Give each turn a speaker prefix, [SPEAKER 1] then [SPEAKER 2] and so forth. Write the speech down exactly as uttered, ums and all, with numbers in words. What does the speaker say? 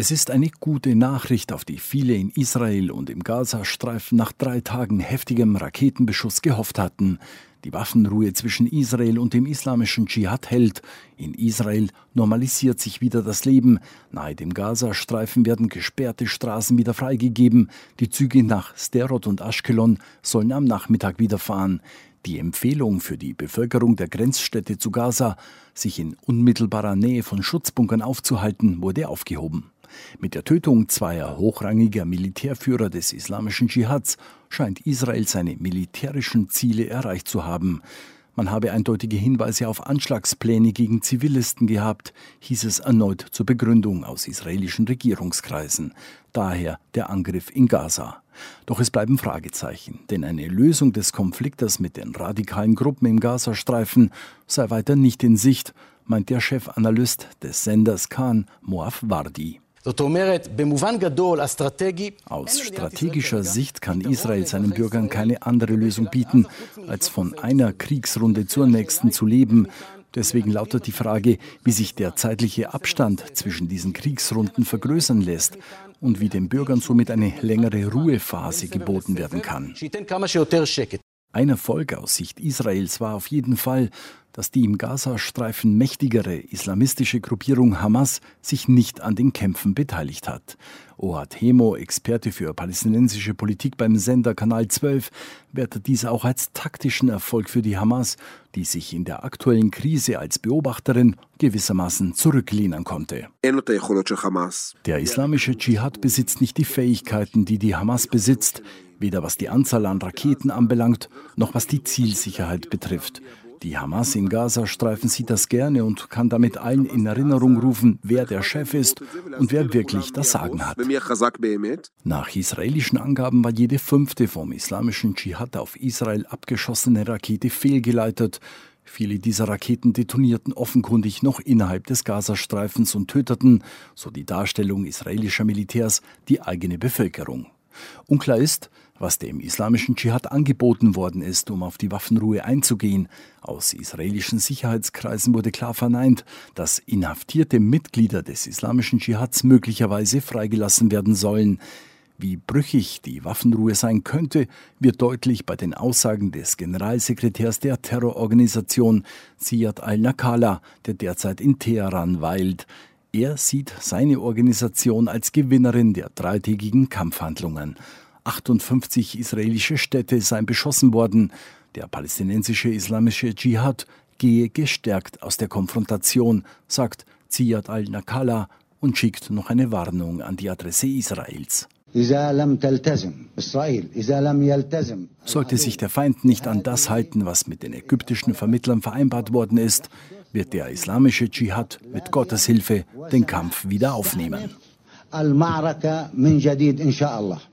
[SPEAKER 1] Es ist eine gute Nachricht, auf die viele in Israel und im Gazastreifen nach drei Tagen heftigem Raketenbeschuss gehofft hatten. Die Waffenruhe zwischen Israel und dem islamischen Dschihad hält. In Israel normalisiert sich wieder das Leben. Nahe dem Gazastreifen werden gesperrte Straßen wieder freigegeben. Die Züge nach Sderot und Ashkelon sollen am Nachmittag wieder fahren. Die Empfehlung für die Bevölkerung der Grenzstädte zu Gaza, sich in unmittelbarer Nähe von Schutzbunkern aufzuhalten, wurde aufgehoben. Mit der Tötung zweier hochrangiger Militärführer des islamischen Dschihads scheint Israel seine militärischen Ziele erreicht zu haben. Man habe eindeutige Hinweise auf Anschlagspläne gegen Zivilisten gehabt, hieß es erneut zur Begründung aus israelischen Regierungskreisen. Daher der Angriff in Gaza. Doch es bleiben Fragezeichen, denn eine Lösung des Konfliktes mit den radikalen Gruppen im Gazastreifen sei weiter nicht in Sicht, meint der Chefanalyst des Senders Kan, Moav Wardi. Aus strategischer Sicht kann Israel seinen Bürgern keine andere Lösung bieten, als von einer Kriegsrunde zur nächsten zu leben. Deswegen lautet die Frage, wie sich der zeitliche Abstand zwischen diesen Kriegsrunden vergrößern lässt und wie den Bürgern somit eine längere Ruhephase geboten werden kann. Ein Erfolg aus Sicht Israels war auf jeden Fall, dass die im Gazastreifen mächtigere islamistische Gruppierung Hamas sich nicht an den Kämpfen beteiligt hat. Ohad Hemo, Experte für palästinensische Politik beim Sender Kanal zwölf, wertet dies auch als taktischen Erfolg für die Hamas, die sich in der aktuellen Krise als Beobachterin gewissermaßen zurücklehnen konnte. Der islamische Dschihad besitzt nicht die Fähigkeiten, die die Hamas besitzt, weder was die Anzahl an Raketen anbelangt, noch was die Zielsicherheit betrifft. Die Hamas im Gazastreifen sieht das gerne und kann damit allen in Erinnerung rufen, wer der Chef ist und wer wirklich das Sagen hat. Nach israelischen Angaben war jede fünfte vom islamischen Dschihad auf Israel abgeschossene Rakete fehlgeleitet. Viele dieser Raketen detonierten offenkundig noch innerhalb des Gazastreifens und töteten, so die Darstellung israelischer Militärs, die eigene Bevölkerung. Unklar ist, was dem islamischen Dschihad angeboten worden ist, um auf die Waffenruhe einzugehen. Aus israelischen Sicherheitskreisen wurde klar verneint, dass inhaftierte Mitglieder des islamischen Dschihads möglicherweise freigelassen werden sollen. Wie brüchig die Waffenruhe sein könnte, wird deutlich bei den Aussagen des Generalsekretärs der Terrororganisation Ziad al-Nakala, der derzeit in Teheran weilt. Er sieht seine Organisation als Gewinnerin der dreitägigen Kampfhandlungen. achtundfünfzig israelische Städte seien beschossen worden. Der palästinensische islamische Dschihad gehe gestärkt aus der Konfrontation, sagt Ziad al-Nakala und schickt noch eine Warnung an die Adresse Israels. Sollte sich der Feind nicht an das halten, was mit den ägyptischen Vermittlern vereinbart worden ist, wird der islamische Dschihad mit Gottes Hilfe den Kampf wieder aufnehmen.